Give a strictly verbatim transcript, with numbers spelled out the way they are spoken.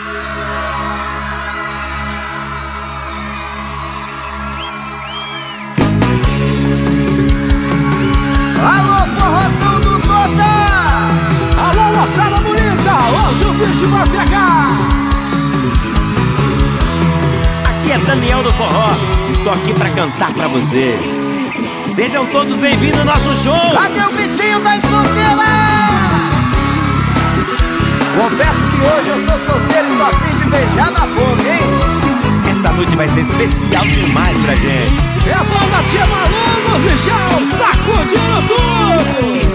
Alô, forrozão do Total! Alô, moçada bonita! Hoje o bicho vai pegar! Aqui é Daniel do Forró. Estou aqui pra cantar pra vocês. Sejam todos bem-vindos ao nosso show! Cadê o gritinho das solteiras? Confesso que hoje eu tô solteiro e tô a fim de beijar na boca, hein? Essa noite vai ser especial demais pra gente. É a banda Tia Malandros, Michel, sacudindo tudo!